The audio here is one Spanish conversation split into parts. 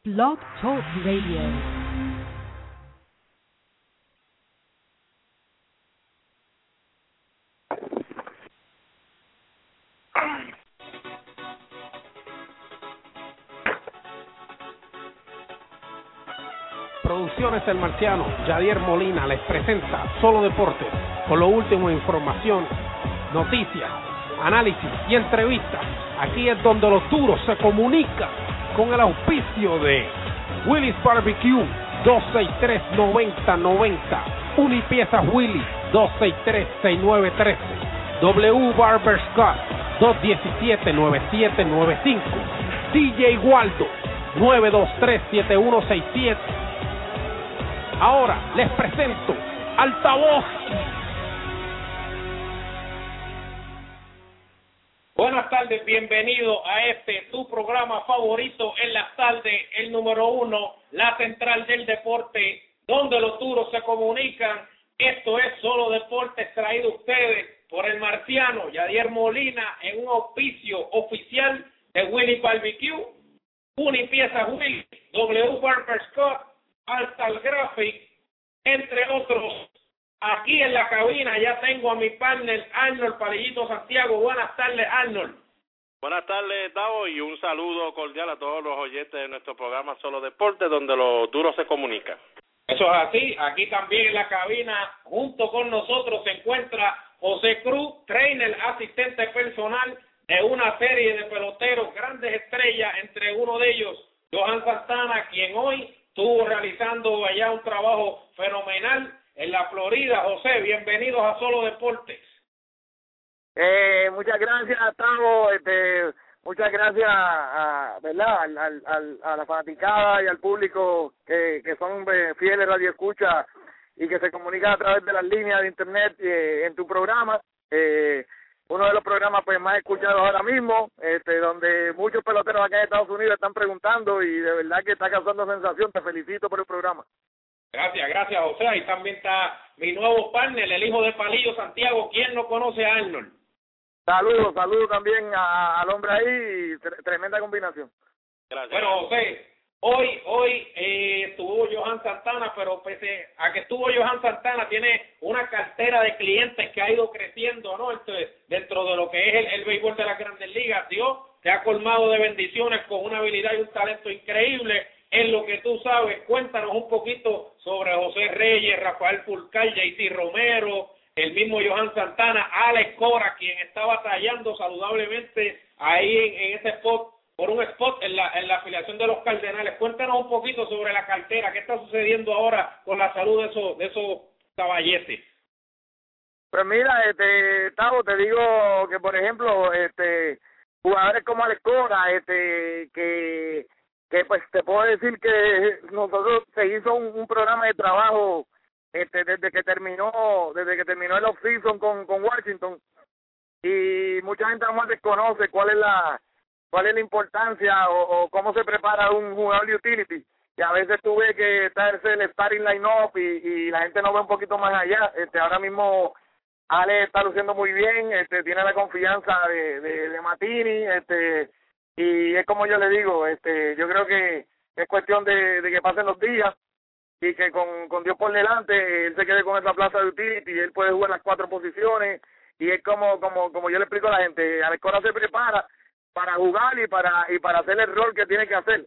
Blog Talk Radio. Producciones El Marciano, Yadier Molina les presenta Solo Deportes, con lo último en información, noticias, análisis y entrevistas. Aquí es donde los duros se comunican, con el auspicio de Willy's Barbecue, 263-9090, Unipiezas Willy, 263-6913, W Barber Scott, 217-9795, DJ Waldo, 923-7167. Ahora les presento Altavoz. Buenas tardes, bienvenido a tu programa favorito en las tardes, el número 1, la central del deporte, donde los duros se comunican. Esto es Solo Deportes, traído a ustedes por el Marciano, Yadier Molina, en un auspicio oficial de Willy's Barbecue, Unipiezas Willy, W Barber Scott, Altal Graphic, entre otros. Aquí en la cabina ya tengo a mi partner Arnold Palillito Santiago. Buenas tardes, Arnold. Buenas tardes, Tavo, y un saludo cordial a todos los oyentes de nuestro programa Solo Deportes, donde los duros se comunican. Eso es así. Aquí también en la cabina, junto con nosotros, se encuentra José Cruz, trainer, asistente personal de una serie de peloteros, grandes estrellas, entre uno de ellos, Johan Santana, quien hoy estuvo realizando allá un trabajo fenomenal en la Florida. José, bienvenidos a Solo Deportes. Muchas gracias, Tavo. Muchas gracias a la fanaticada y al público que son fieles radioescuchas y que se comunican a través de las líneas de internet en tu programa. Uno de los programas pues más escuchados ahora mismo, donde muchos peloteros acá en Estados Unidos están preguntando, y de verdad que está causando sensación. Te felicito por el programa. Gracias, José. Ahí también está mi nuevo partner, el hijo de Palillo Santiago. ¿Quién no conoce a Arnold? Saludos también al hombre ahí, tremenda combinación. Gracias. Bueno, José, hoy estuvo Johan Santana, pero pese a que estuvo Johan Santana, tiene una cartera de clientes que ha ido creciendo, ¿no? Dentro de lo que es el béisbol de las Grandes Ligas. Dios te ha colmado de bendiciones con una habilidad y un talento increíble en lo que tú sabes. Cuéntanos un poquito sobre José Reyes, Rafael Fulcar, JT Romero, el mismo Johan Santana, Alex Cora, quien está batallando saludablemente ahí en ese spot, por un spot en la afiliación de los Cardenales. Cuéntanos un poquito sobre la cartera, qué está sucediendo ahora con la salud de esos caballetes. Pues mira, Tavo, te digo que, por ejemplo, jugadores como Alex Cora, que pues te puedo decir que nosotros se hizo un programa de trabajo desde que terminó el off-season con Washington, y mucha gente aún desconoce cuál es la importancia o cómo se prepara un jugador de utility, y a veces tuve que estarse el starting line-up y la gente no ve un poquito más allá. Ahora mismo Ale está luciendo muy bien, tiene la confianza de Matini, y es como yo le digo, yo creo que es cuestión de que pasen los días y que con Dios por delante él se quede con esa plaza de utility y él puede jugar las 4 posiciones, y es como yo le explico a la gente. Alex Cora se prepara para jugar y para hacer el rol que tiene que hacer.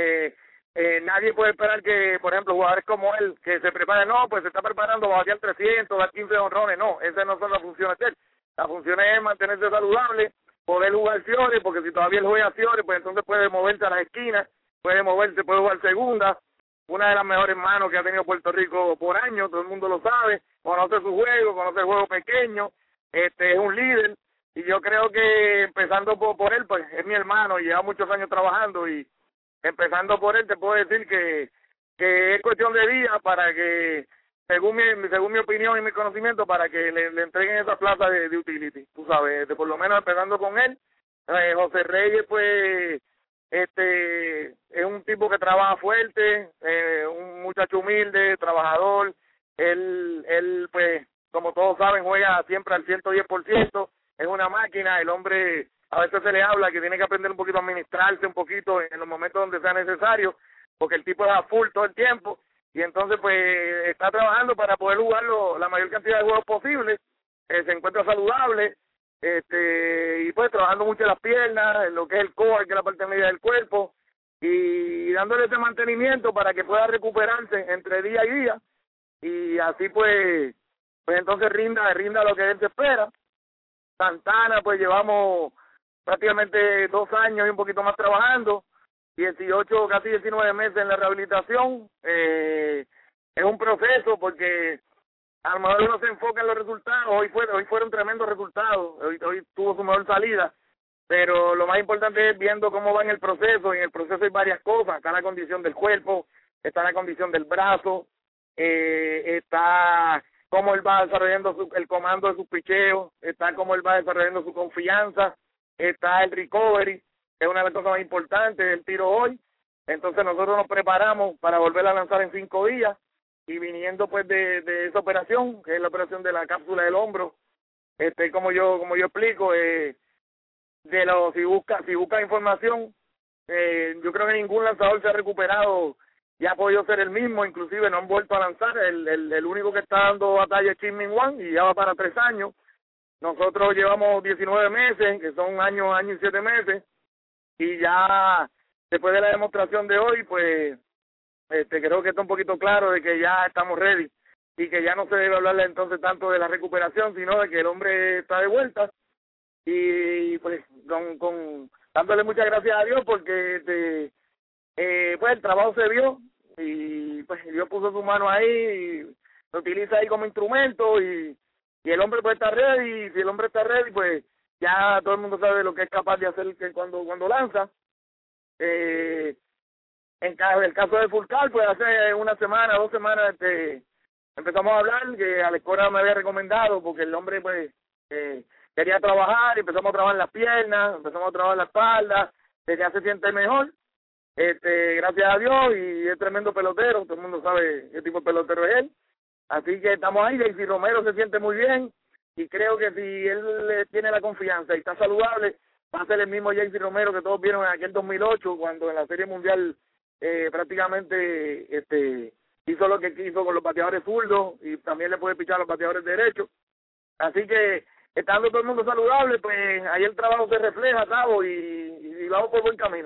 Nadie puede esperar que, por ejemplo, jugadores como él, que se preparen, no, pues se está preparando para batear 300, dar 15 honrones. No, esas no son las funciones de él. La función es mantenerse saludable, poder jugar fiores, porque si todavía él juega fiores, pues entonces puede moverse a las esquinas, puede jugar segunda. Una de las mejores manos que ha tenido Puerto Rico por años, todo el mundo lo sabe, conoce su juego, conoce el juego pequeño, es un líder, y yo creo que empezando por él, pues es mi hermano y lleva muchos años trabajando, y empezando por él te puedo decir que es cuestión de días para que, según mi opinión y mi conocimiento, para que le entreguen esa plaza de utility, tú sabes, por lo menos empezando con él. José Reyes, pues es un tipo que trabaja fuerte, un muchacho humilde, trabajador. Él pues, como todos saben, juega siempre al 110%, es una máquina. El hombre, a veces se le habla que tiene que aprender un poquito a administrarse un poquito en los momentos donde sea necesario, porque el tipo es a full todo el tiempo, y entonces pues está trabajando para poder jugar la mayor cantidad de juegos posible, se encuentra saludable, y pues trabajando mucho en las piernas, en lo que es el core, que es la parte media del cuerpo, y dándole ese mantenimiento para que pueda recuperarse entre día y día, y así pues entonces rinda lo que él se espera. Santana, pues llevamos prácticamente 2 años y un poquito más trabajando, 18, casi 19 meses en la rehabilitación. Es un proceso porque a lo mejor uno se enfoca en los resultados. Hoy fueron tremendos resultados, hoy tuvo su mejor salida, pero lo más importante es viendo cómo va en el proceso. En el proceso hay varias cosas: está la condición del cuerpo, está la condición del brazo, está cómo él va desarrollando el comando de sus picheos, está cómo él va desarrollando su confianza, está el recovery, que es una de las cosas más importantes del tiro hoy. Entonces nosotros nos preparamos para volver a lanzar en 5 días, y viniendo pues de esa operación, que es la operación de la cápsula del hombro, como yo explico, si busca información, yo creo que ningún lanzador se ha recuperado y ha podido ser el mismo. Inclusive no han vuelto a lanzar. El único que está dando batalla es Chinh-Ming Wang, y ya va para 3 años. Nosotros llevamos 19 meses, que son año y 7 meses, y ya después de la demostración de hoy, pues creo que está un poquito claro de que ya estamos ready, y que ya no se debe hablarle entonces tanto de la recuperación, sino de que el hombre está de vuelta. Y pues dándole muchas gracias a Dios, porque pues el trabajo se vio, y pues Dios puso su mano ahí y lo utiliza ahí como instrumento, y el hombre pues está ready. Y si el hombre está ready, pues ya todo el mundo sabe lo que es capaz de hacer cuando lanza. En el caso de Furcal, pues hace 1 semana, 2 semanas, empezamos a hablar, que Alex Cora me había recomendado, porque el hombre pues quería trabajar, y empezamos a trabajar las piernas, empezamos a trabajar la espalda, que ya se siente mejor, gracias a Dios, y es tremendo pelotero, todo el mundo sabe qué tipo de pelotero es él. Así que estamos ahí. Y si Romero se siente muy bien, y creo que si él tiene la confianza y está saludable, va a ser el mismo JC Romero que todos vieron en aquel 2008, cuando en la Serie Mundial prácticamente hizo lo que quiso con los bateadores zurdos, y también le puede pichar a los bateadores derechos. Así que, estando todo el mundo saludable, pues ahí el trabajo se refleja, Tavo, y vamos por buen camino.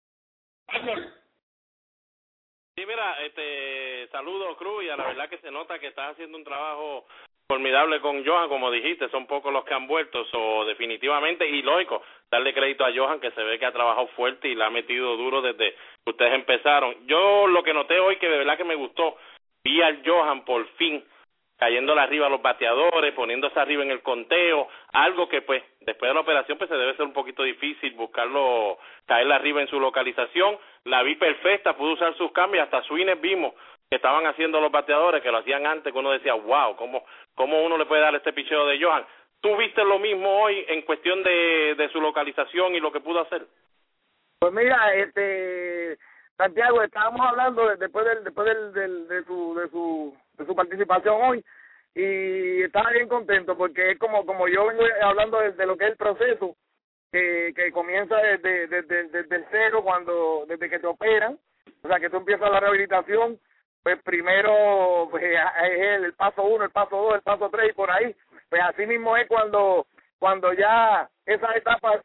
Sí, mira, saludo, Cruz, y a la verdad que se nota que estás haciendo un trabajo formidable con Johan. Como dijiste, son pocos los que han vuelto, definitivamente, y lógico, darle crédito a Johan, que se ve que ha trabajado fuerte y la ha metido duro desde que ustedes empezaron. Yo lo que noté hoy, que de verdad que me gustó, vi al Johan por fin cayéndole arriba a los bateadores, poniéndose arriba en el conteo, algo que pues después de la operación pues se debe ser un poquito difícil buscarlo, caerle arriba en su localización. La vi perfecta, pudo usar sus cambios, hasta swings vimos que estaban haciendo los bateadores, que lo hacían antes, que uno decía, wow, ¿cómo uno le puede dar este picheo de Johan? ¿Tú viste lo mismo hoy en cuestión de su localización y lo que pudo hacer? Pues mira, Santiago, estábamos hablando después de su participación hoy, y estaba bien contento, porque es como yo vengo hablando de lo que es el proceso, que comienza desde el cero, desde que te operan, o sea, que tú empiezas la rehabilitación. Pues primero pues es el paso 1, el paso 2, el paso 3, y por ahí. Pues así mismo es cuando ya esas etapas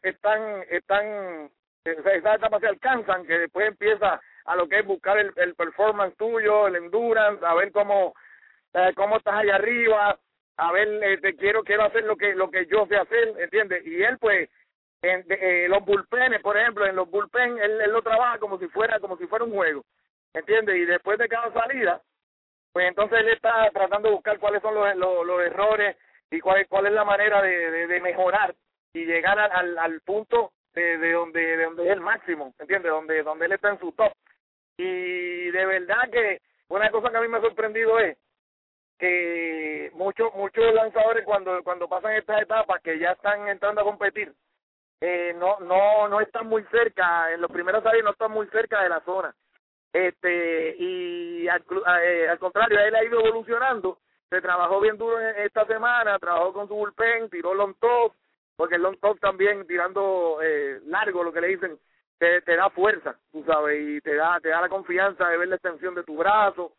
esas etapas se alcanzan, que después empieza a lo que es buscar el performance tuyo, el endurance, a ver cómo estás allá arriba, a ver, quiero hacer lo que yo sé hacer, ¿entiendes? Y él pues los bullpenes, por ejemplo, en los bullpen él lo trabaja como si fuera un juego, ¿entiendes? Y después de cada salida, pues entonces él está tratando de buscar cuáles son los errores, y cuál es la manera de mejorar y llegar al punto de donde es el máximo, ¿entiendes? Donde él está en su top. Y de verdad que una cosa que a mí me ha sorprendido es que muchos lanzadores cuando pasan estas etapas, que ya están entrando a competir, no están muy cerca, en los primeros años no están muy cerca de la zona. Y al contrario, él ha ido evolucionando. Se trabajó bien duro esta semana, trabajó con su bullpen, tiró long toss, porque el long toss también tirando largo, lo que le dicen, te da fuerza, tú sabes, y te da la confianza de ver la extensión de tu brazo.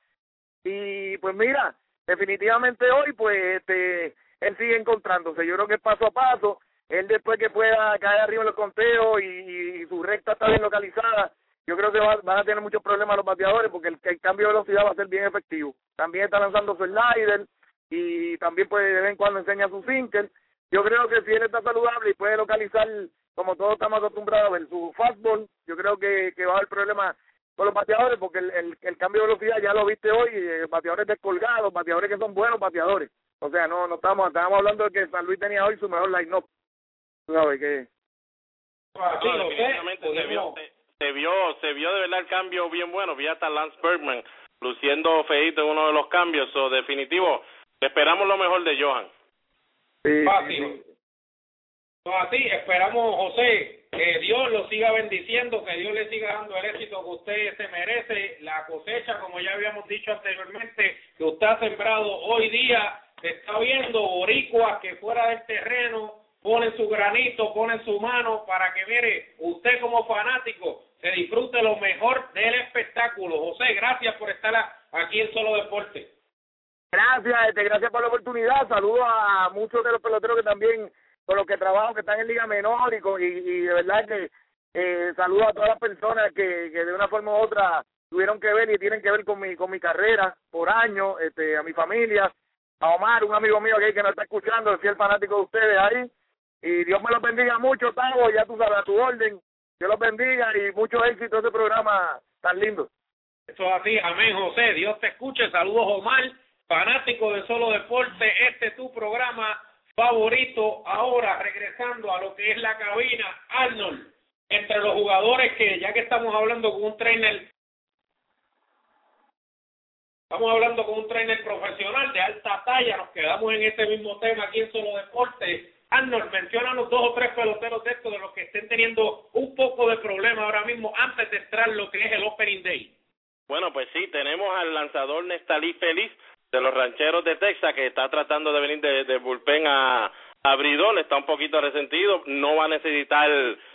Y pues mira, definitivamente hoy pues él sigue encontrándose. Yo creo que paso a paso, él después que pueda caer arriba en los conteos y su recta está bien localizada, yo creo que van a tener muchos problemas los bateadores porque el cambio de velocidad va a ser bien efectivo. También está lanzando su slider y también pues de vez en cuando enseña su sinker. Yo creo que si él está saludable y puede localizar, como todos estamos acostumbrados a ver, su fastball, yo creo que va a haber problemas con los bateadores porque el cambio de velocidad ya lo viste hoy, bateadores descolgados, bateadores que son buenos bateadores. O sea, no estábamos hablando de que San Luis tenía hoy su mejor line-up. ¿Tú sabes qué? Sí, definitivamente se vio de verdad el cambio bien bueno. Vi hasta Lance Bergman luciendo feíto en uno de los cambios. Definitivo, esperamos lo mejor de Johan. Sí, fácil. No, así esperamos, José, que Dios lo siga bendiciendo, que Dios le siga dando el éxito que usted se merece, la cosecha, como ya habíamos dicho anteriormente, que usted ha sembrado hoy día, se está viendo boricuas que fuera del terreno ponen su granito, ponen su mano para que, mire, usted como fanático se disfrute lo mejor del espectáculo. José, gracias por estar aquí en Solo Deporte. Gracias por la oportunidad. Saludos a muchos de los peloteros que también con los que trabajo, que están en Liga Menor y de verdad que saludo a todas las personas que de una forma u otra tuvieron que ver y tienen que ver con mi carrera por años, a mi familia, a Omar, un amigo mío que nos está escuchando, el fiel fanático de ustedes ahí, y Dios me los bendiga mucho, Tavo, ya tú sabes, a tu orden, Dios los bendiga y mucho éxito en este programa tan lindo. Eso es así, amén, José, Dios te escuche, saludos Omar, fanático de Solo Deporte, este es tu programa favorito. Ahora regresando a lo que es la cabina, Arnold, entre los jugadores que ya que estamos hablando con un trainer profesional de alta talla, nos quedamos en este mismo tema aquí en Solo Deporte. Arnold, menciónanos 2 o 3 peloteros de estos de los que estén teniendo un poco de problema ahora mismo antes de entrar lo que es el Opening Day. Bueno, pues sí, tenemos al lanzador Nestalí Feliz de los Rancheros de Texas, que está tratando de venir de bullpen a abridor, está un poquito resentido, no va a necesitar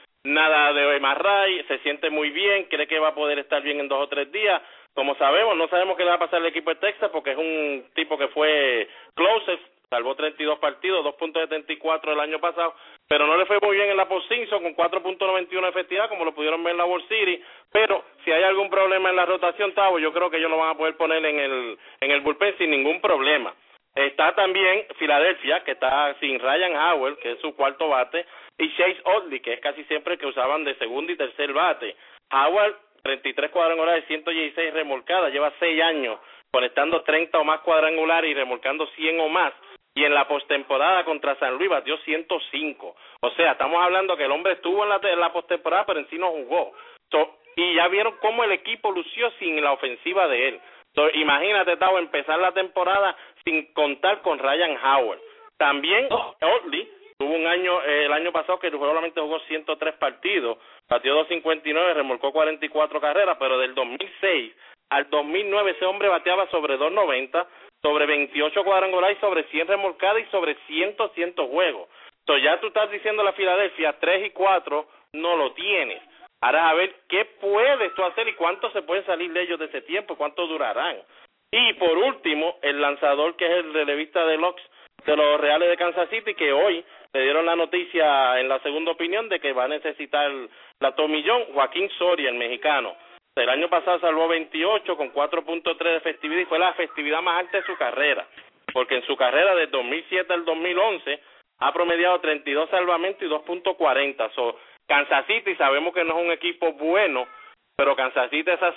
nada de Emarray, se siente muy bien, cree que va a poder estar bien en 2 o 3 días. Como sabemos, no sabemos qué le va a pasar al equipo de Texas porque es un tipo que fue closest, salvó 32 partidos, 2.74 el año pasado, pero no le fue muy bien en la postseason con 4.91 de efectividad, como lo pudieron ver en la World Series. Pero si hay algún problema en la rotación, Tavo, yo creo que ellos lo van a poder poner en el bullpen sin ningún problema. Está también Filadelfia, que está sin Ryan Howell, que es su cuarto bate, y Chase Utley, que es casi siempre el que usaban de segundo y tercer bate. Howell, 33 cuadrangulares, 116 remolcadas, lleva 6 años conectando 30 o más cuadrangulares y remolcando 100 o más. Y en la postemporada contra San Luis batió 105. O sea, estamos hablando que el hombre estuvo en la postemporada, pero en sí no jugó. Y ya vieron cómo el equipo lució sin la ofensiva de él. Imagínate, Tavo, empezar la temporada sin contar con Ryan Howard. También Utley tuvo un año, el año pasado que solamente jugó 103 partidos, batió 259, remolcó 44 carreras, pero del 2006 al 2009 ese hombre bateaba sobre 290, sobre 28 cuadrangulares, sobre 100 remolcadas y sobre 100 juegos. Entonces ya tú estás diciendo a la Filadelfia 3 y 4 no lo tienes. Ahora a ver qué puedes tú hacer y cuánto se puede salir de ellos de ese tiempo, cuánto durarán. Y por último, el lanzador que es el relevista de los Reales de Kansas City, que hoy le dieron la noticia en la segunda opinión de que va a necesitar la tomillón, Joaquín Soria, el mexicano. El año pasado salvó 28 con 4.3 de efectividad y fue la efectividad más alta de su carrera, porque en su carrera de 2007 al 2011 ha promediado 32 salvamentos y 2.40. Kansas City sabemos que no es un equipo bueno, pero Kansas City esas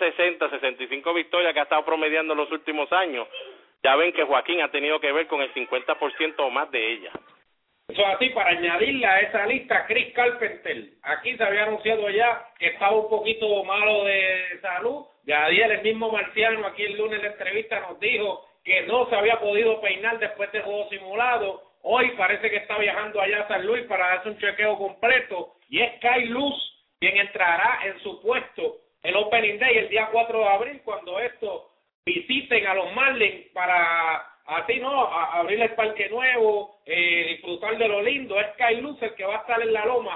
65 victorias que ha estado promediando en los últimos años, ya ven que Joaquín ha tenido que ver con el 50% o más de ellas. Eso así, para añadirle a esa lista, Chris Carpenter. Aquí se había anunciado ya que estaba un poquito malo de salud. Yadiel, el mismo marciano, aquí el lunes en la entrevista nos dijo que no se había podido peinar después del juego simulado. Hoy parece que está viajando allá a San Luis para darse un chequeo completo. Y es Kyle Luz quien entrará en su puesto el Opening Day el día 4 de abril, cuando estos visiten a los Marlins para así a abrir el parque nuevo, disfrutar de lo lindo. Es Kyle Luz el que va a estar en la loma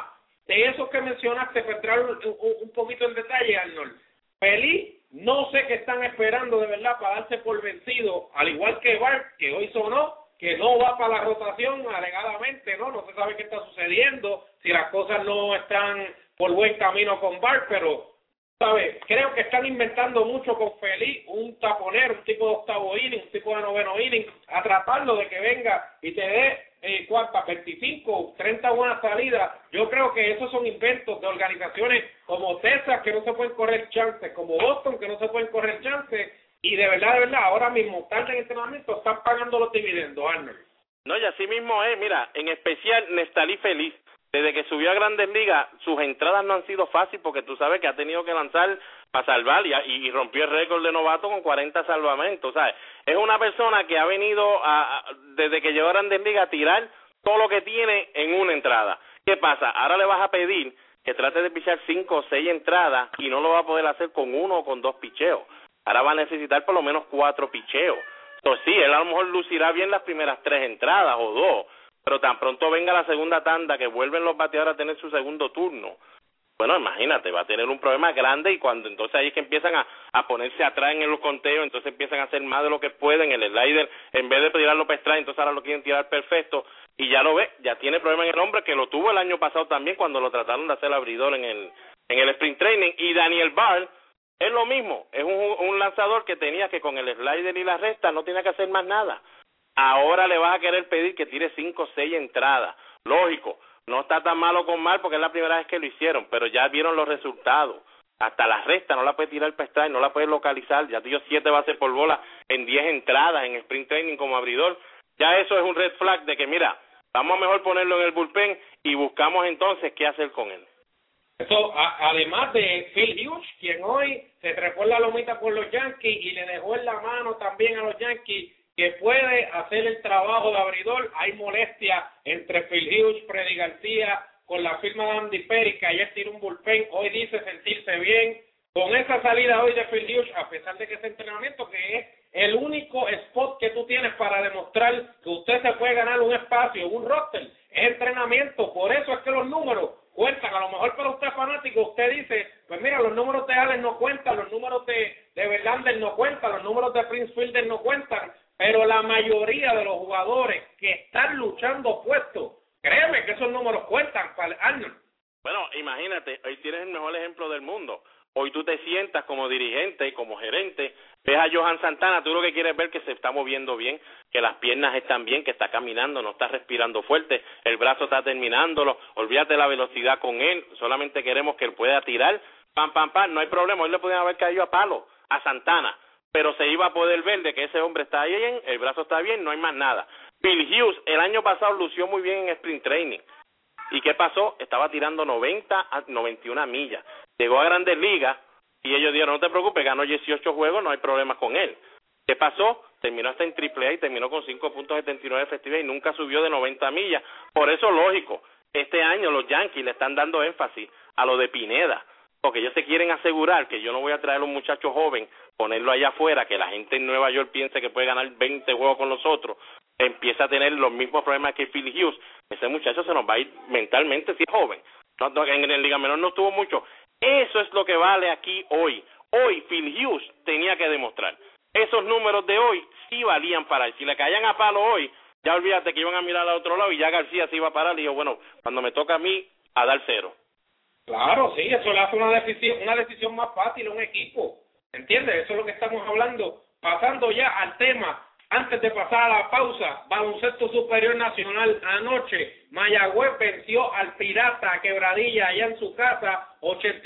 de esos que mencionaste, para entrar un poquito en detalle, Arnold, Feliz, no sé qué están esperando de verdad para darse por vencido, al igual que Bart, que hoy sonó, que no va para la rotación alegadamente, no se sabe qué está sucediendo, si las cosas no están por buen camino con Bart, pero ¿sabes? Creo que están inventando mucho con Feliz, un taponero, un tipo de octavo inning, un tipo de noveno inning, a tratarlo de que venga y te dé, ¿cuántas? 25, 30 buenas salidas. Yo creo que esos son inventos de organizaciones como Texas, que no se pueden correr chances, como Boston, que no se pueden correr chances, y de verdad, ahora mismo, tarde en entrenamiento, están pagando los dividendos, Arnold. No, y así mismo es, mira, en especial Nestalí Feliz. Desde que subió a Grandes Ligas, sus entradas no han sido fáciles porque tú sabes que ha tenido que lanzar para salvar y rompió el récord de novato con 40 salvamentos, ¿sabes? Es una persona que ha venido desde que llegó a Grandes Ligas a tirar todo lo que tiene en una entrada. ¿Qué pasa? Ahora le vas a pedir que trate de pichar 5 o 6 entradas y no lo va a poder hacer con 1 o con 2 picheos. Ahora va a necesitar por lo menos 4 picheos. Entonces sí, él a lo mejor lucirá bien las primeras 3 entradas o 2, pero tan pronto venga la segunda tanda que vuelven los bateadores a tener su segundo turno, bueno, imagínate, va a tener un problema grande y cuando entonces ahí es que empiezan a ponerse atrás en los conteos, entonces empiezan a hacer más de lo que pueden, el slider, en vez de tirarlo para extraer, entonces ahora lo quieren tirar perfecto y ya lo ve, ya tiene problema en el hombre, que lo tuvo el año pasado también cuando lo trataron de hacer abridor en el sprint training. Y Daniel Bard es lo mismo, es un lanzador que tenía que con el slider y la recta no tenía que hacer más nada. Ahora le vas a querer pedir que tire 5 o 6 entradas. Lógico, no está tan malo con mal porque es la primera vez que lo hicieron, pero ya vieron los resultados. Hasta la recta no la puede tirar para extraer, no la puede localizar. Ya dio 7 bases por bola en 10 entradas en sprint training como abridor. Ya eso es un red flag de que, mira, vamos a mejor ponerlo en el bullpen y buscamos entonces qué hacer con él. Eso, además de Phil Hughes, quien hoy se trepó en la lomita por los Yankees y le dejó en la mano también a los Yankees que puede hacer el trabajo de abridor. Hay molestia entre Phil Hughes, Freddy García, con la firma de Andy Perry, que ayer tiró un bullpen, hoy dice sentirse bien. Con esa salida hoy de Phil Hughes, a pesar de que ese entrenamiento, que es el único spot que tú tienes para demostrar que usted se puede ganar un espacio, un roster, es entrenamiento. Por eso es que los números cuentan. A lo mejor para usted fanático, usted dice, pues mira, los números de Allen no cuentan, los números de Verlander no cuentan, los números de Prince Fielder no cuentan, pero la mayoría de los jugadores que están luchando puestos, créeme que esos números cuentan para Arnold. Bueno, imagínate, hoy tienes el mejor ejemplo del mundo. Hoy tú te sientas como dirigente y como gerente, ves a Johan Santana, tú lo que quieres ver que se está moviendo bien, que las piernas están bien, que está caminando, no está respirando fuerte, el brazo está terminándolo, olvídate la velocidad con él, solamente queremos que él pueda tirar, pam, no hay problema, hoy le podían haber caído a palo a Santana, pero se iba a poder ver de que ese hombre está bien, el brazo está bien, no hay más nada. Phil Hughes el año pasado lució muy bien en sprint training. ¿Y qué pasó? Estaba tirando 90 a 91 millas. Llegó a Grandes Ligas y ellos dijeron, no te preocupes, ganó 18 juegos, no hay problema con él. ¿Qué pasó? Terminó hasta en AAA y terminó con 5.79 de efectividad y nunca subió de 90 millas. Por eso, lógico, este año los Yankees le están dando énfasis a lo de Pineda, porque ellos se quieren asegurar que yo no voy a traer a un muchacho joven, ponerlo allá afuera, que la gente en Nueva York piense que puede ganar 20 juegos con nosotros, empieza a tener los mismos problemas que Phil Hughes. Ese muchacho se nos va a ir mentalmente si es joven. No, en el Liga Menor no estuvo mucho. Eso es lo que vale aquí hoy. Hoy Phil Hughes tenía que demostrar. Esos números de hoy sí valían para él. Si le caían a palo hoy, ya olvídate que iban a mirar al otro lado y ya García se iba a parar y dijo, bueno, cuando me toca a mí, a dar 0. Claro, sí, eso le hace una decisión más fácil a un equipo. ¿Entiendes? Eso es lo que estamos hablando. Pasando ya al tema, antes de pasar a la pausa, Baloncesto Superior Nacional anoche, Mayagüez venció al Pirata Quebradilla allá en su casa,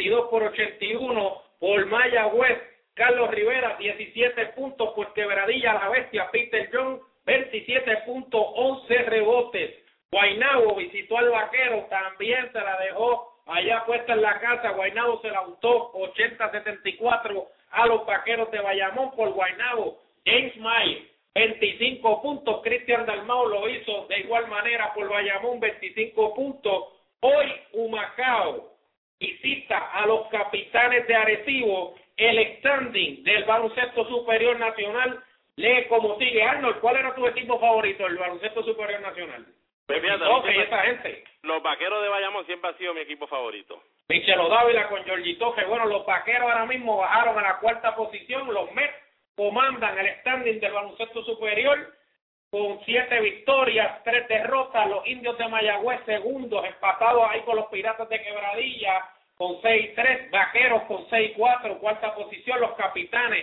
82-81 por Mayagüez. Carlos Rivera, 17 puntos por Quebradilla, la bestia. Peter John, 27 puntos, 11 rebotes. Guaynabo visitó al Vaquero, también se la dejó allá puesta en la casa. Guaynabo se la gustó, 80-74 a los Vaqueros de Bayamón. Por Guaynabo, James Myers, 25 puntos. Cristian Dalmau lo hizo de igual manera por Bayamón, 25 puntos. Hoy Humacao visita a los Capitanes de Arecibo. El standing del Baloncesto Superior Nacional lee como sigue. Arnold, ¿cuál era tu equipo favorito del Baloncesto Superior Nacional? y esa gente. Los Vaqueros de Bayamón siempre han sido mi equipo favorito. Michelo Dávila con Georgito, que bueno, los Vaqueros ahora mismo bajaron a la 4ª posición. Los Mets comandan el standing del baloncesto superior con 7 victorias, 3 derrotas. Los Indios de Mayagüez segundos, empatados ahí con los Piratas de Quebradilla con 6-3. Vaqueros con 6-4, 4ª posición. Los Capitanes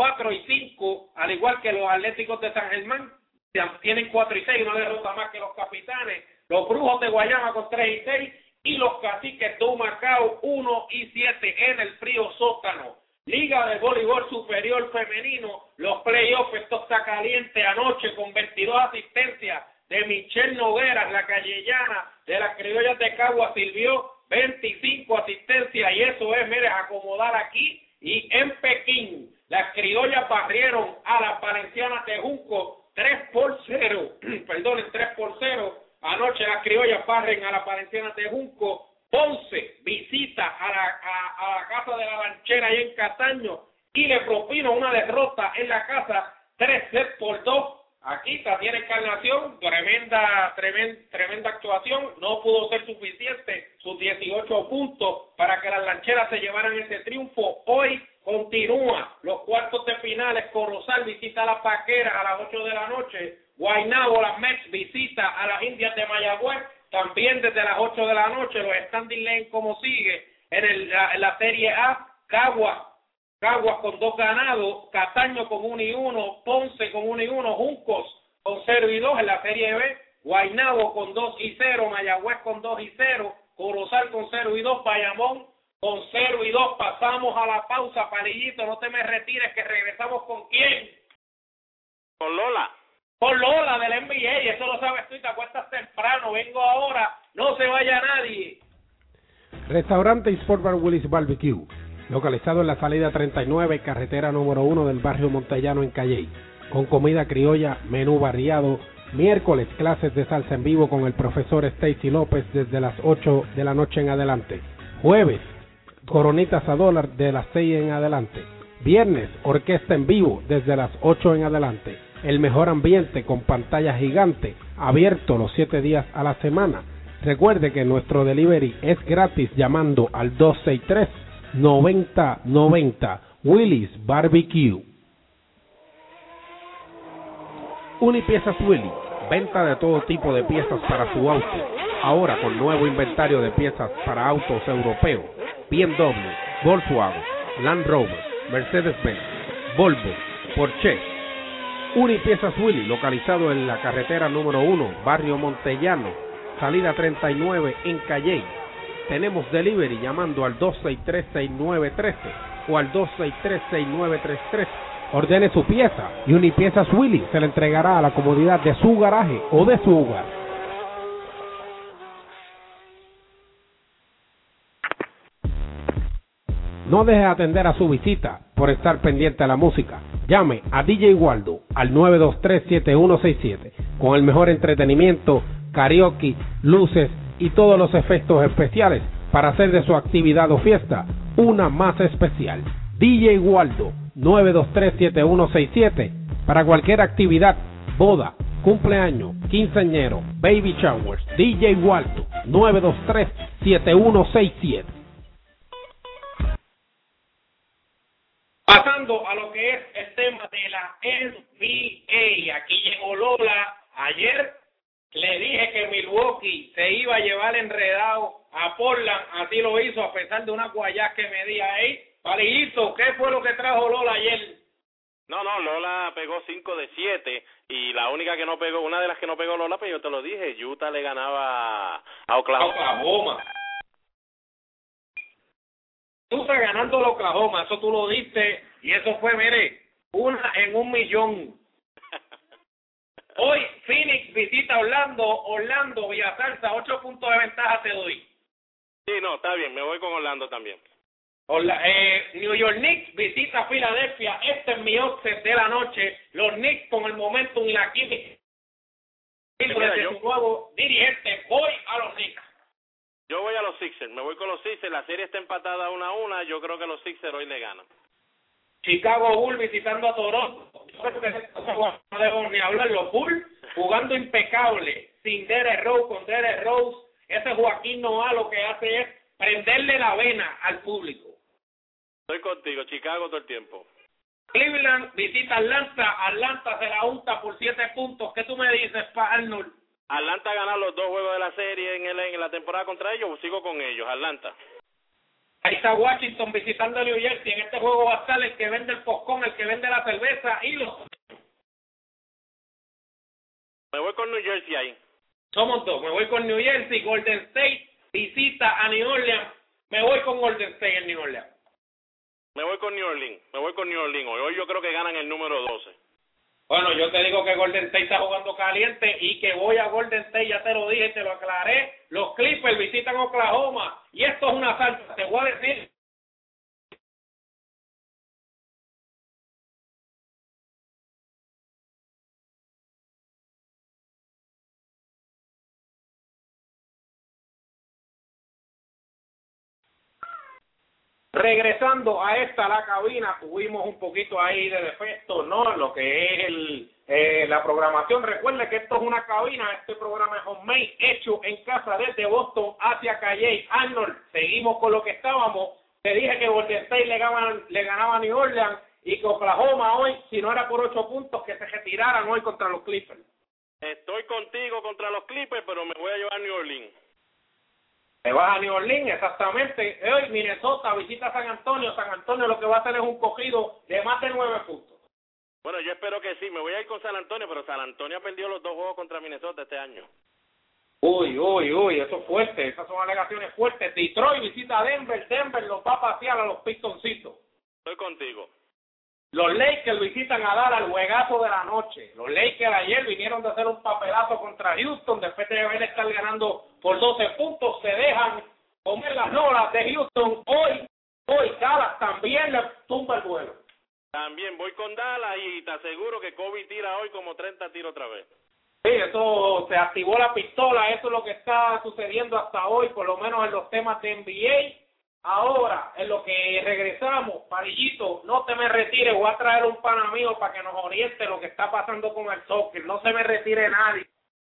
4-5, al igual que los Atléticos de San Germán, tienen 4-6, una derrota más que los Capitanes. Los Brujos de Guayama con 3-6 y los Caciques de Humacao 1-7 en el frío sótano. Liga de Voleibol Superior Femenino, los playoffs, esto está caliente anoche con 22 asistencias de Michelle Nogueras, la callellana de las Criollas de Cagua, sirvió 25 asistencias y eso es, mire, acomodar aquí. Y en Pekín, las Criollas barrieron a las Valencianas de Junco 3-0, perdonen, 3-0. Anoche las Criollas barren a las Valencianas de Junco. Ponce visita a la casa de la Lanchera y en Cataño y le propino una derrota en la casa 3-2. Aquí Tatiana Encarnación, tremenda actuación, no pudo ser suficiente sus 18 puntos para que las Lancheras se llevaran ese triunfo. Hoy continúa los cuartos de finales. Corozal visita a las Vaqueras a las 8 de la noche. Guaynabo, las Mets visita a las Indias de Mayagüez también desde las 8 de la noche. Los standings leen como sigue en la Serie A. Caguas con 2 ganados, Cataño con 1-1, Ponce con 1-1, Juncos con 0-2 en la Serie B, Guaynabo con 2-0, Mayagüez con 2-0, Corozal con 0-2, Bayamón con 0-2. Pasamos a la pausa, Palillito, no te me retires, que regresamos con ¿quién? Con Lola. Con Lola del NBA, eso lo sabes tú y te acuestas temprano. Vengo ahora, no se vaya nadie. Restaurante y Sport Bar Willis Barbecue, localizado en la salida 39, carretera número 1 del barrio Montellano en Calley, con comida criolla, menú variado. Miércoles, clases de salsa en vivo con el profesor Stacy López desde las 8 de la noche en adelante. Jueves, coronitas a $1 de las 6 en adelante. Viernes, orquesta en vivo desde las 8 en adelante. El mejor ambiente con pantalla gigante, abierto los 7 días a la semana. Recuerde que nuestro delivery es gratis llamando al 263-9090 Willis Barbecue. Unipiezas Willy, venta de todo tipo de piezas para su auto. Ahora con nuevo inventario de piezas para autos europeos, BMW, Volkswagen, Land Rover, Mercedes-Benz, Volvo, Porsche. Unipiezas Willy, localizado en la carretera número 1, barrio Montellano, salida 39 en Calley. Tenemos delivery llamando al 263-6913 o al 263-6933. Ordene su pieza y Unipiezas Willy se le entregará a la comodidad de su garaje o de su hogar. No deje de atender a su visita por estar pendiente a la música. Llame a DJ Waldo al 923-7167 con el mejor entretenimiento, karaoke, luces y todos los efectos especiales para hacer de su actividad o fiesta una más especial. DJ Waldo 923-7167 para cualquier actividad, boda, cumpleaños, quinceañero, baby showers. DJ Waldo 923-7167. Pasando a lo que es el tema de la NBA, aquí llegó Lola. Ayer le dije que Milwaukee se iba a llevar enredado a Portland, así lo hizo a pesar de una guayá que me di ahí. Palillito, ¿qué fue lo que trajo Lola ayer? No, Lola pegó 5 de 7 y la única que no pegó, una de las que no pegó Lola, pues yo te lo dije, Utah le ganaba a Oklahoma. Tú estás ganando a Oklahoma, eso tú lo diste y eso fue, mire, 1 en 1,000,000. Hoy Phoenix visita Orlando vía salsa, 8 puntos de ventaja te doy. Sí, no, está bien, me voy con Orlando también. New York Knicks visita Filadelfia, este es mi once de la noche. Los Knicks con el momentum y la química de su nuevo dirigente, voy a los Knicks. Yo voy a los Sixers, me voy con los Sixers, la serie está empatada 1-1, yo creo que los Sixers hoy le ganan. Chicago Bulls visitando a Toronto, no debo ni hablar, los Bulls jugando impecable. sin Derrick Rose, con Derrick Rose. Ese Joaquín Noah lo que hace es prenderle la vena al público. Estoy contigo, Chicago todo el tiempo. Cleveland visita Atlanta, Atlanta se la unta por 7 puntos. ¿Qué tú me dices, Arnold? Atlanta a ganar los 2 juegos de la serie en la temporada contra ellos, sigo con ellos, Atlanta. Ahí está Washington visitando a New Jersey. En este juego va a estar el que vende el popcorn, el que vende la cerveza y los... Me voy con New Jersey ahí. Somos dos. Me voy con New Jersey. Golden State visita a New Orleans. Me voy con Golden State en New Orleans. Me voy con New Orleans. Hoy yo creo que ganan el número 12. Bueno, yo te digo que Golden State está jugando caliente y que voy a Golden State, ya te lo dije, te lo aclaré. Los Clippers visitan Oklahoma y esto es una salsa, te voy a decir. Regresando a la cabina, tuvimos un poquito ahí de defecto, ¿no? Lo que es la programación. Recuerde que esto es una cabina, este programa es homemade, hecho en casa desde Boston hacia Calle. Arnold, seguimos con lo que estábamos. Te dije que Golden State le ganaba a New Orleans y que Oklahoma hoy, si no era por 8 puntos, que se retiraran hoy contra los Clippers. Estoy contigo contra los Clippers, pero me voy a llevar a New Orleans. Te vas a New Orleans, exactamente. Hoy Minnesota visita a San Antonio. San Antonio lo que va a hacer es un cogido de más de 9 puntos. Bueno, yo espero que sí. Me voy a ir con San Antonio, pero San Antonio ha perdido los 2 juegos contra Minnesota este año. Uy, eso es fuerte. Esas son alegaciones fuertes. Detroit visita a Denver. Denver los va a pasear a los Pistoncitos. Estoy contigo. Los Lakers visitan a dar al juegazo de la noche. Los Lakers ayer vinieron de hacer un papelazo contra Houston. Después de haber estar ganando por 12 puntos, se dejan comer las nolas de Houston. Hoy Dallas también le tumba el vuelo. También voy con Dallas y te aseguro que Kobe tira hoy como 30 tiros otra vez. Sí, eso se activó la pistola. Eso es lo que está sucediendo hasta hoy, por lo menos en los temas de NBA. Ahora, en lo que regresamos, Parillito, no te me retires, voy a traer un pana mío para que nos oriente lo que está pasando con el soccer. No se me retire nadie.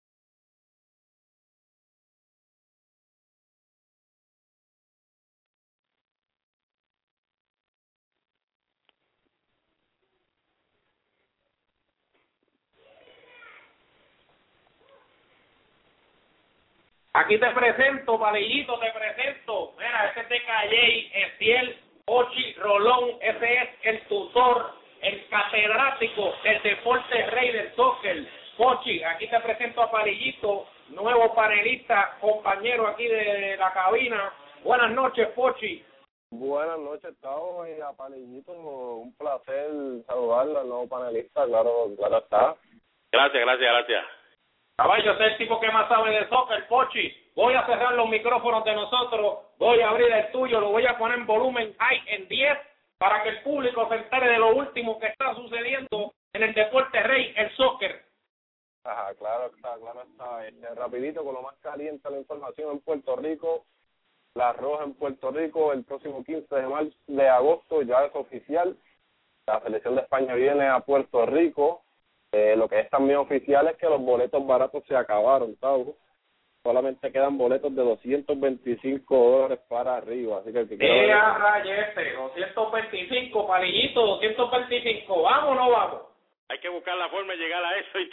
Aquí te presento, Parillito, te presento. Mira, ese es de Calle, Estiel, Ochi, Rolón, ese es el tutor, el catedrático del deporte rey del soccer. Pochi, aquí te presento a Parillito, nuevo panelista, compañero aquí de la cabina. Buenas noches, Pochi. Buenas noches, Tavo, y a Parillito, un placer saludarlo, al nuevo panelista, claro está. Gracias. Caballo, ese es el tipo que más sabe de soccer, Pochi. Voy a cerrar los micrófonos de nosotros, voy a abrir el tuyo, lo voy a poner en volumen high en 10 para que el público se entere de lo último que está sucediendo en el deporte rey, el soccer. Ajá, claro está. Rapidito, con lo más caliente la información en Puerto Rico. La Roja en Puerto Rico el próximo 15 de agosto ya es oficial. La selección de España viene a Puerto Rico. Lo que es también oficial es que los boletos baratos se acabaron, ¿sabes? Solamente quedan boletos de $225 para arriba. Así que el que quiera... rayete, 225, Palillito, 225. ¿Vamos o no vamos? Hay que buscar la forma de llegar a eso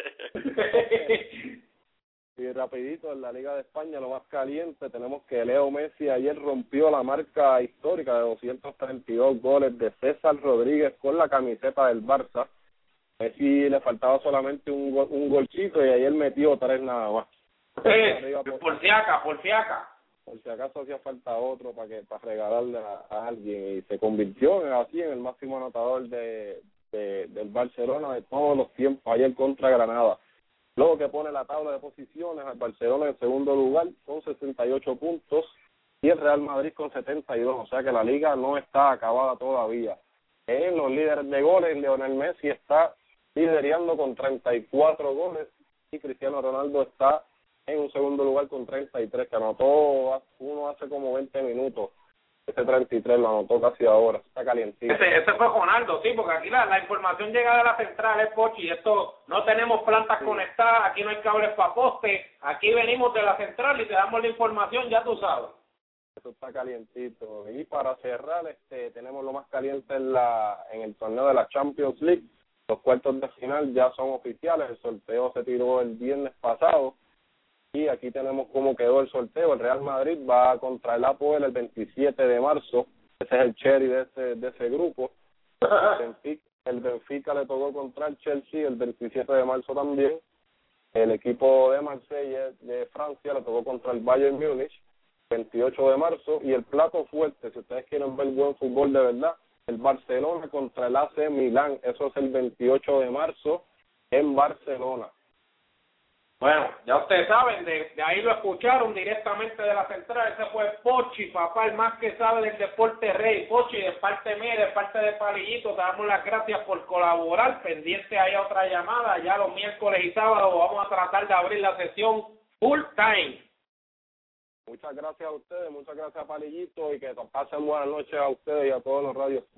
Y rapidito, en la Liga de España, lo más caliente, tenemos que Leo Messi ayer rompió la marca histórica de 232 goles de César Rodríguez con la camiseta del Barça. Messi le faltaba solamente un golcito y ayer metió 3 nada más. Por si acaso. Por si acaso hacía falta otro para regalarle a alguien, y se convirtió así en el máximo anotador del Barcelona de todos los tiempos ayer contra Granada. Luego que pone la tabla de posiciones al Barcelona en segundo lugar con 68 puntos y el Real Madrid con 72, o sea que la liga no está acabada todavía. En los líderes de goles, Lionel Messi está liderando con 34 goles y Cristiano Ronaldo está en un segundo lugar con 33, que anotó uno hace como 20 minutos. Ese 33 lo anotó casi ahora, está calientito. Ese fue Ronaldo, sí, porque aquí la información llega de la central, Pochi, esto no tenemos plantas conectadas, aquí no hay cables para poste, aquí venimos de la central y te damos la información, ya tú sabes. Eso está calientito. Y para cerrar, tenemos lo más caliente en el torneo de la Champions League. Los cuartos de final ya son oficiales, el sorteo se tiró el viernes pasado. Y aquí tenemos cómo quedó el sorteo. El Real Madrid va contra el Apoel el 27 de marzo. Ese es el cherry de ese grupo. El Benfica le tocó contra el Chelsea el 27 de marzo también. El equipo de Marsella de Francia le tocó contra el Bayern Múnich 28 de marzo. Y el plato fuerte, si ustedes quieren ver buen fútbol de verdad, el Barcelona contra el AC Milán. Eso es el 28 de marzo en Barcelona. Bueno, ya ustedes saben, de ahí lo escucharon directamente de la central. Ese fue Pochi, papá, el más que sabe del deporte rey. Pochi, de parte mía, de parte de Palillito, te damos las gracias por colaborar. Pendiente ahí a otra llamada, ya los miércoles y sábados vamos a tratar de abrir la sesión full time. Muchas gracias a ustedes, muchas gracias a Palillito, y que pasen buenas noches a ustedes y a todos los radios.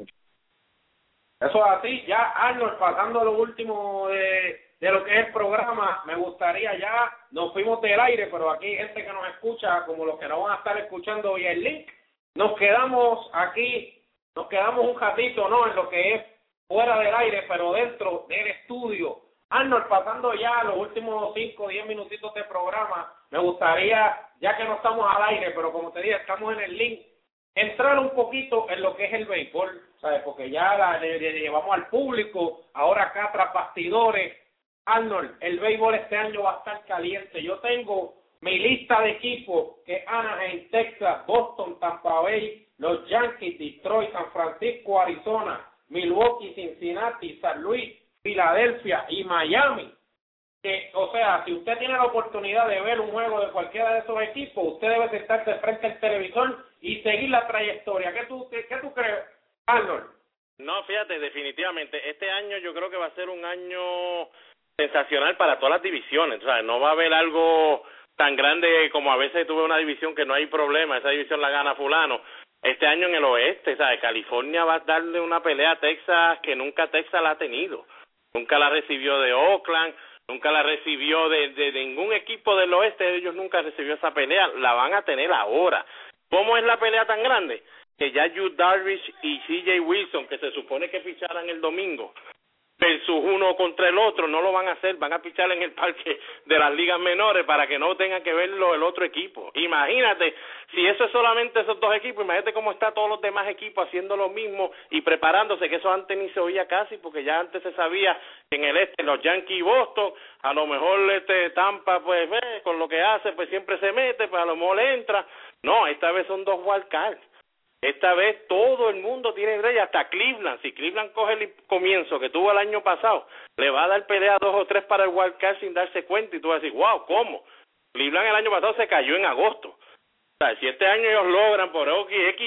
Eso es así. Ya, Arnold, pasando lo último de lo que es el programa, me gustaría ya, nos fuimos del aire, pero aquí hay gente que nos escucha, como los que no van a estar escuchando vía el link, nos quedamos aquí, nos quedamos un ratito, ¿no?, en lo que es fuera del aire, pero dentro del estudio. Arnold, pasando ya los últimos 5 o 10 minutitos de programa, me gustaría, ya que no estamos al aire, pero como te dije, estamos en el link, entrar un poquito en lo que es el béisbol, ¿sabes? Porque ya le llevamos al público, ahora acá tras bastidores. Arnold, el béisbol este año va a estar caliente. Yo tengo mi lista de equipos, que es Anaheim, Texas, Boston, Tampa Bay, los Yankees, Detroit, San Francisco, Arizona, Milwaukee, Cincinnati, San Luis, Filadelfia y Miami. Que, o sea, si usted tiene la oportunidad de ver un juego de cualquiera de esos equipos, usted debe estar de frente al televisor y seguir la trayectoria. ¿Qué tú crees, Arnold? No, fíjate, definitivamente, este año yo creo que va a ser un año sensacional para todas las divisiones. O sea, no va a haber algo tan grande como a veces tuve una división que no hay problema, esa división la gana fulano. Este año en el oeste, ¿sabes? California va a darle una pelea a Texas que nunca Texas la ha tenido. Nunca la recibió de Oakland, nunca la recibió de ningún equipo del oeste, ellos nunca recibió esa pelea, la van a tener ahora. ¿Cómo es la pelea tan grande? Que ya Yu Darvish y C.J. Wilson, que se supone que ficharan el domingo, versus uno contra el otro, no lo van a hacer, van a pichar en el parque de las ligas menores para que no tengan que verlo el otro equipo. Imagínate, si eso es solamente esos dos equipos, imagínate cómo está todos los demás equipos haciendo lo mismo y preparándose, que eso antes ni se oía casi, porque ya antes se sabía que en el este los Yankees y Boston, a lo mejor Tampa, pues con lo que hace, pues siempre se mete, pues a lo mejor le entra. No, esta vez son dos wild cards. Esta vez todo el mundo tiene estrella, hasta Cleveland. Si Cleveland coge el comienzo que tuvo el año pasado, le va a dar pelea 2 o 3 para el wild card sin darse cuenta, y tú vas a decir, wow, ¿cómo? Cleveland el año pasado se cayó en agosto. O sea, si este año ellos logran por X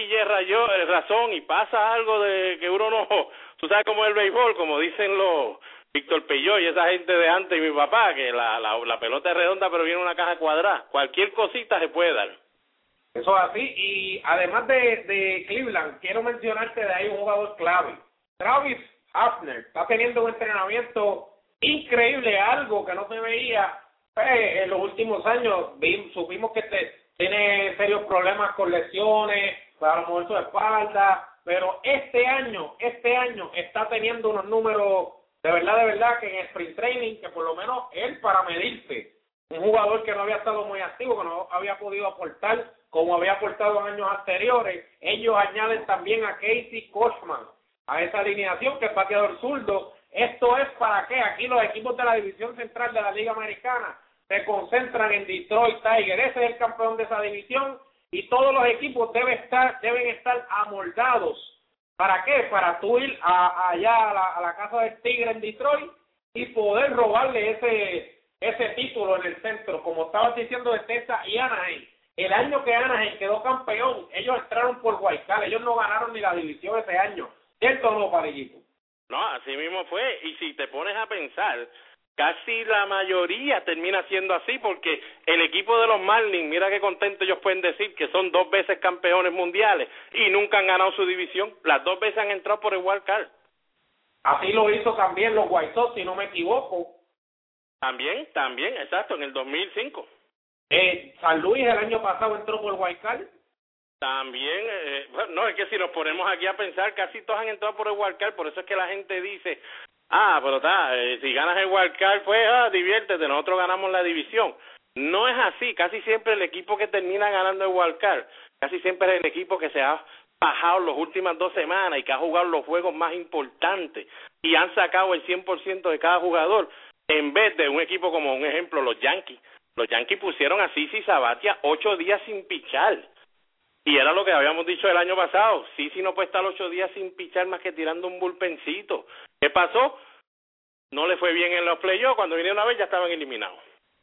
y razón y pasa algo de que uno no, tú sabes cómo es el béisbol, como dicen los Víctor Peyó y esa gente de antes y mi papá, que la pelota es redonda pero viene una caja cuadrada. Cualquier cosita se puede dar. Eso es así, y además de Cleveland, quiero mencionarte de ahí un jugador clave. Travis Hafner está teniendo un entrenamiento increíble, algo que no se veía en los últimos años. Supimos que tiene serios problemas con lesiones, a lo mejor su espalda, pero este año está teniendo unos números de verdad que en el sprint training, que por lo menos él para medirse, un jugador que no había estado muy activo, que no había podido aportar como había aportado en años anteriores. Ellos añaden también a Casey Kochman a esa alineación, que es bateador zurdo. ¿Esto es para qué? Aquí los equipos de la división central de la Liga Americana se concentran en Detroit Tigers. Ese es el campeón de esa división, y todos los equipos deben estar amoldados. ¿Para qué? Para tú ir allá a la casa del Tigre en Detroit y poder robarle ese título en el centro, como estabas diciendo de Texas y Anaheim. El año que Anaheim quedó campeón, ellos entraron por wild card, ellos no ganaron ni la división ese año. ¿Cierto o no, Parillito? No, así mismo fue. Y si te pones a pensar, casi la mayoría termina siendo así, porque el equipo de los Marlins, mira qué contento ellos pueden decir que son 2 veces campeones mundiales y nunca han ganado su división. Las 2 veces han entrado por el wild card. Así lo hizo también los White Sox, si no me equivoco. También, exacto, en el 2005. San Luis el año pasado entró por wild card. También, no, es que si nos ponemos aquí a pensar, casi todos han entrado por el wild card, por eso es que la gente dice, pero si ganas el wild card, pues, diviértete, nosotros ganamos la división. No es así, casi siempre el equipo que termina ganando el wild card, casi siempre es el equipo que se ha bajado las últimas 2 semanas y que ha jugado los juegos más importantes y han sacado el 100% de cada jugador, en vez de un equipo como, un ejemplo, los Yankees. Los Yankees pusieron a Sisi Sabathia 8 días sin pichar. Y era lo que habíamos dicho el año pasado. Sisi no puede estar 8 días sin pichar más que tirando un bullpencito. ¿Qué pasó? No le fue bien en los playoffs. Cuando vinieron a ver ya estaban eliminados.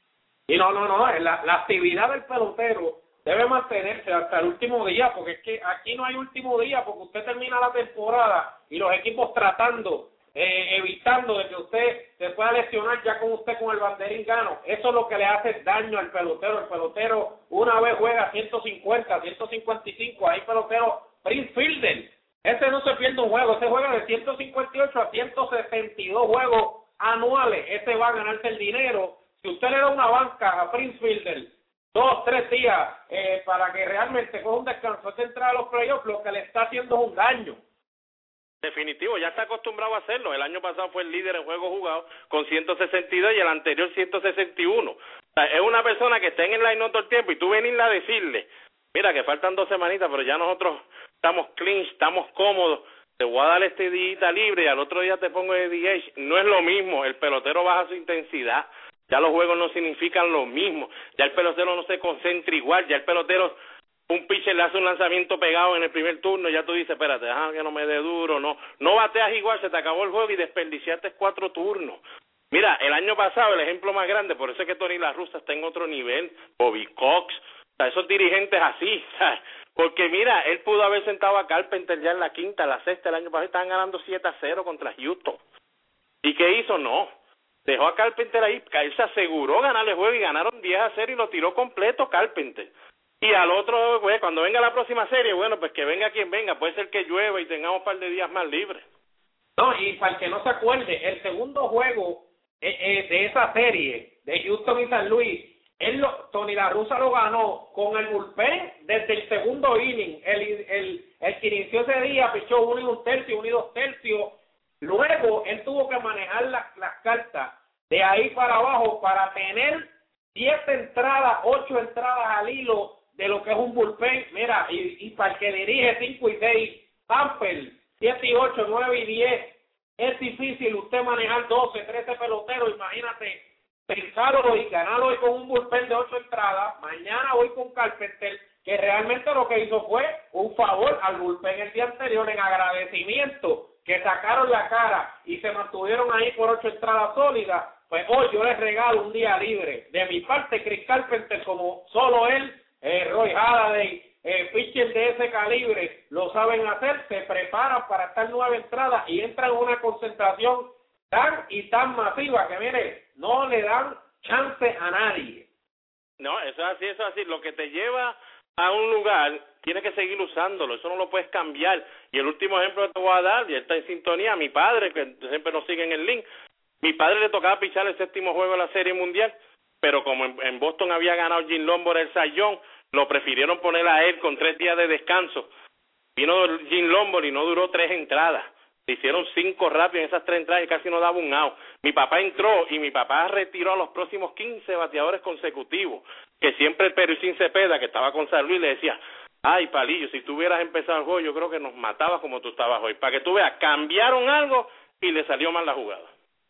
Y no. La actividad del pelotero debe mantenerse hasta el último día, porque es que aquí no hay último día, porque usted termina la temporada y los equipos tratando, evitando de que usted se pueda lesionar ya con usted con el banderín gano. Eso es lo que le hace daño al pelotero. El pelotero una vez juega 150, 155, hay pelotero Prince Fielder. Ese no se pierde un juego, ese juega de 158 a 162 juegos anuales. Ese va a ganarse el dinero. Si usted le da una banca a Prince Fielder 2, 3 días para que realmente coja un descanso de entrar a los playoffs, lo que le está haciendo es un daño. Definitivo, ya está acostumbrado a hacerlo. El año pasado fue el líder en juegos jugados con 162 y el anterior 161. O sea, es una persona que está en el line todo el tiempo y tú venirle a decirle, mira que faltan 2 semanitas, pero ya nosotros estamos clean, estamos cómodos, te voy a dar este día libre y al otro día te pongo de DH. No es lo mismo, el pelotero baja su intensidad, ya los juegos no significan lo mismo, ya el pelotero no se concentra igual, ya el pelotero... Un pitcher le hace un lanzamiento pegado en el primer turno y ya tú dices, espérate, que no me dé duro, no bateas igual, se te acabó el juego y desperdiciaste 4 turnos. Mira, el año pasado, el ejemplo más grande, por eso es que Tony La Russa está en otro nivel, Bobby Cox, o sea, esos dirigentes así, ¿sabes? Porque mira, él pudo haber sentado a Carpenter ya en la quinta, la sexta, el año pasado estaban ganando 7-0 contra Houston. ¿Y qué hizo? No. Dejó a Carpenter ahí, él se aseguró ganar el juego y ganaron 10-0 y lo tiró completo Carpenter. Y al otro, pues, cuando venga la próxima serie, bueno, pues que venga quien venga, puede ser que llueva y tengamos un par de días más libres. No, y para el que no se acuerde, el segundo juego de esa serie, de Houston y San Luis, Tony La Russa lo ganó con el bullpen desde el segundo inning. El que inició ese día pichó 1 1/3, 1 2/3. Luego, él tuvo que manejar las cartas de ahí para abajo para tener 7 entradas, 8 entradas al hilo de lo que es un bullpen. Mira, y para el que dirige 5 y 6, Tamper, 7 y 8, 9 y 10, es difícil usted manejar 12, 13 peloteros. Imagínate, pensarlo y ganarlo hoy con un bullpen de 8 entradas, mañana voy con Carpenter, que realmente lo que hizo fue un favor al bullpen el día anterior en agradecimiento, que sacaron la cara y se mantuvieron ahí por 8 entradas sólidas. Pues hoy yo les regalo un día libre. De mi parte, Chris Carpenter, como solo él, Roy Halladay, pitcher de ese calibre, lo saben hacer, se preparan para estar 9 entradas y entran en una concentración tan masiva que, mire, no le dan chance a nadie. No, eso es así. Lo que te lleva a un lugar, tienes que seguir usándolo, eso no lo puedes cambiar. Y el último ejemplo que te voy a dar, y está en sintonía, mi padre, que siempre nos sigue en el link, mi padre le tocaba pichar el 7º juego de la Serie Mundial, pero como en Boston había ganado Jim Lombard el Cy Young, lo prefirieron poner a él con 3 días de descanso. Vino Jim Lombard y no duró 3 entradas. Se hicieron 5 rápido en esas 3 entradas y casi no daba un out. Mi papá entró y mi papá retiró a los próximos 15 bateadores consecutivos, que siempre el Perucín Cepeda, que estaba con San Luis, le decía, ay, Palillo, si tú hubieras empezado el juego, yo creo que nos matabas como tú estabas hoy. Para que tú veas, cambiaron algo y le salió mal la jugada.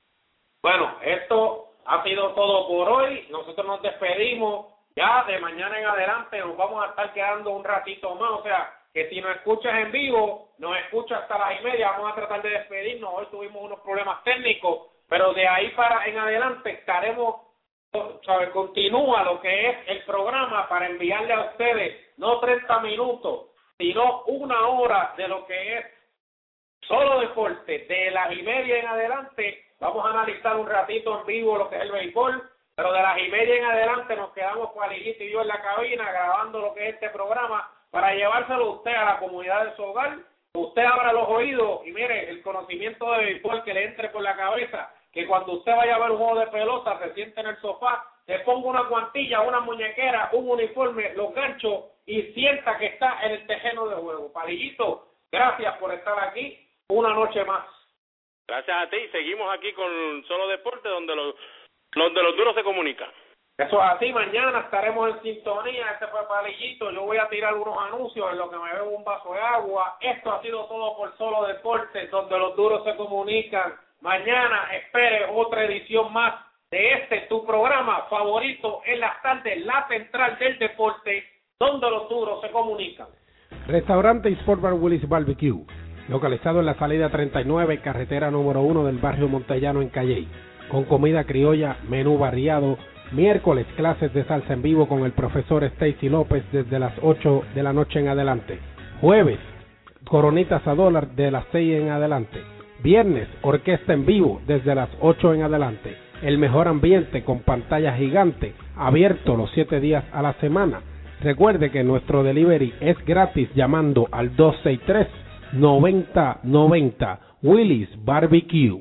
Bueno, esto ha sido todo por hoy. Nosotros nos despedimos. Ya de mañana en adelante nos vamos a estar quedando un ratito más. O sea, que si nos escuchas en vivo, nos escuchas hasta las 1:30. Vamos a tratar de despedirnos. Hoy tuvimos unos problemas técnicos, pero de ahí en adelante estaremos, ¿sabes? Continúa lo que es el programa para enviarle a ustedes no 30 minutos, sino 1 hora de lo que es solo deporte. De las 1:30 en adelante vamos a analizar un ratito en vivo lo que es el béisbol, pero de las 1:30 en adelante nos quedamos con Aliguito y yo en la cabina grabando lo que es este programa para llevárselo a usted, a la comunidad de su hogar. Usted abra los oídos y mire el conocimiento de béisbol que le entre por la cabeza, que cuando usted vaya a ver un juego de pelota, se siente en el sofá, se ponga una guantilla, una muñequera, un uniforme, los ganchos y sienta que está en el terreno de juego. Palillito, gracias por estar aquí una noche más. Gracias a ti. Seguimos aquí con Solo Deporte, donde los duros se comunican. Eso es así. Mañana estaremos en sintonía. Este fue Palillito. Yo voy a tirar unos anuncios en lo que me bebo un vaso de agua. Esto ha sido todo por Solo Deporte, donde los duros se comunican. Mañana espere otra edición más de tu programa favorito en las tardes, la central del deporte, donde los duros se comunican. Restaurante y Sport Bar Willis Barbecue, localizado en la salida 39, carretera número 1 del barrio Montellano en Calley, con comida criolla, menú variado. Miércoles, clases de salsa en vivo con el profesor Stacy López desde las 8 de la noche en adelante. Jueves, coronitas a $1 de las 6 en adelante. Viernes, orquesta en vivo desde las 8 en adelante. El mejor ambiente con pantalla gigante, abierto los 7 días a la semana. Recuerde que nuestro delivery es gratis llamando al 263-9090. Willis Barbecue.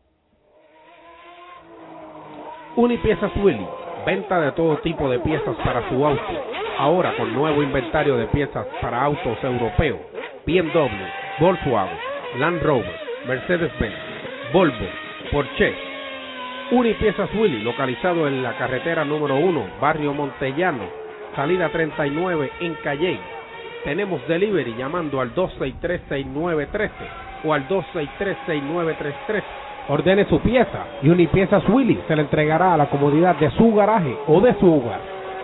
Unipiezas Willy, venta de todo tipo de piezas para su auto, ahora con nuevo inventario de piezas para autos europeos, BMW, Volkswagen, Land Rover, Mercedes-Benz, Volvo, Porsche. Unipiezas Willy, localizado en la carretera número 1, barrio Montellano, salida 39 en Calley. Tenemos delivery llamando al 263-6913 o al 263-6933. Ordene su pieza y Unipiezas Willy se le entregará a la comodidad de su garaje o de su hogar.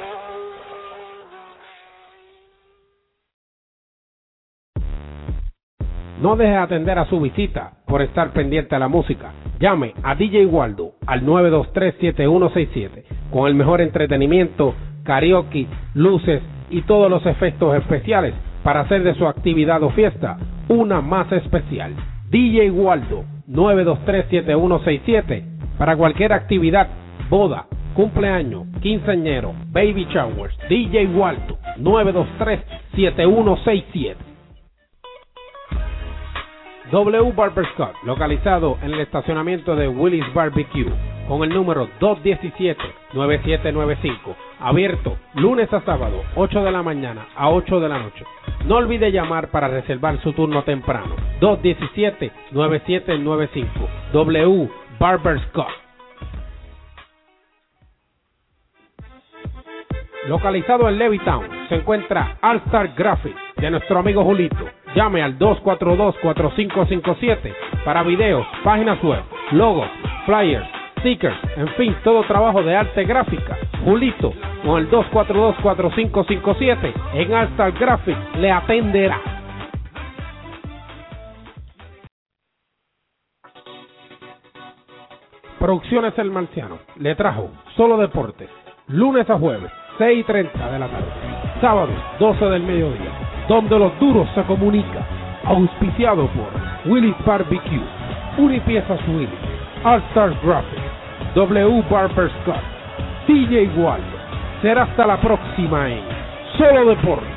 No deje de atender a su visita por estar pendiente a la música. Llame a DJ Waldo al 923-7167 con el mejor entretenimiento, karaoke, luces y todos los efectos especiales para hacer de su actividad o fiesta una más especial. DJ Waldo 923-7167 para cualquier actividad, boda, cumpleaños, quinceañero, baby showers. DJ Waldo 923-7167. W Barber Scott, localizado en el estacionamiento de Willis Barbecue, con el número 217-9795, abierto lunes a sábado, 8 de la mañana a 8 de la noche. No olvide llamar para reservar su turno temprano, 217-9795, W Barber Scott. Localizado en Levittown, se encuentra All Star Graphics de nuestro amigo Julito. Llame al 242-4557 para videos, páginas web, logos, flyers, stickers, en fin, todo trabajo de arte gráfica. Julito, con el 242-4557 en All Star Graphics le atenderá. Producciones El Marciano le trajo Solo Deportes, lunes a jueves, 6:30 de la tarde, sábado, 12 del mediodía, donde los duros se comunican, auspiciado por Willis Barbecue, Unipiezas Willy, All Star Graphics, W Barber Scott, DJ Waldo. Será hasta la próxima en Solo Deportes.